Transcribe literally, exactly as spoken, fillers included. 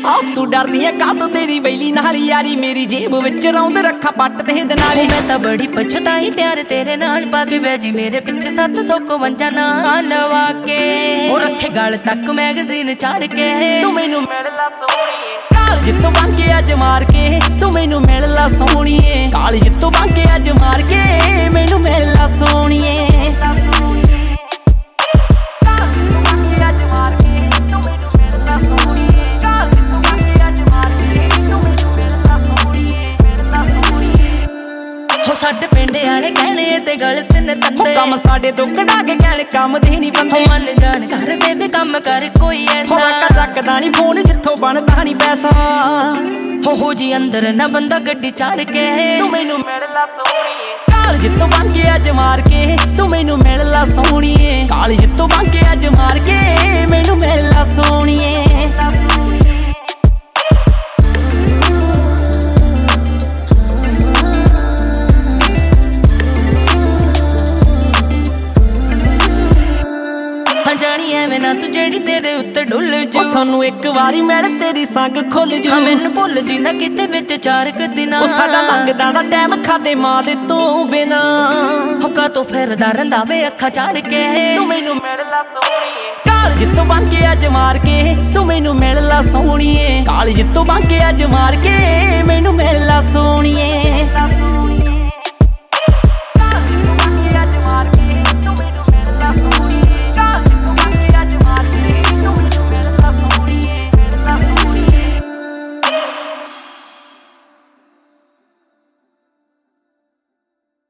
ਆਹ ਤੂੰ ਡਰਦੀ ਐ ਕਾਹ ਤੋਂ ਤੇਰੀ ਵੈਲੀ ਨਾਲ ਯਾਰੀ ਮੇਰੀ ਜੇਬ ਵਿੱਚ ਰੌਂਦ ਰੱਖਾਂ ਪੱਟ ਤੇ ਦਨਾਲੀ मैं तो बड़ी पछताई प्यार तेरे नाल पाके बैजी मेरे पिछे सत्त सौ को वंजा ना लवा के ओ रखे गल तक मैगजीन चाड़ के तू मैनू मिल ला सोहणीए कालज तो बांके अज मार के तू मैनू मिल ला सोहणीए कालज तो बांके अज मार के मैनू मिल ला सोहणीए साडे पिंड आले कहने ते गलत ने तंदे कम साडे तो कढ़ा के कहने कम दे नहीं बंदे मन जान कर दे वे कम कर कोई ऐसा का चकदा नहीं फोन जिथों बनदा नहीं पैसा हो हो जी अंदर ना बंदा गड्डी चाड़ के तू मैनू मिल ला सोहणीए कालज तो बांके अज मार के तू मैनू मिल ला सोहणीए कालज तो बांके अज मार के मैनू मिल ला सोहणीए जानी एवें ना तू जेड़ी तेरे उत्ते डुल जो सानू एक वारी मिल तेरी संग खुल जो हाँ मैनू भुल जी ना किते विच चार क दिना साडा लंघदा दा टाइम खादे मां दे तू बिना हुक्का तो फिरदा रंदा वे अखा चाड़ के तू मैनू मिल ला सोहणीए कालज तो बांके अज मार के तू मैनू मिल ला सोहणीए कालज तो बांके अज मार के मैनू मिल ला सोहणीए।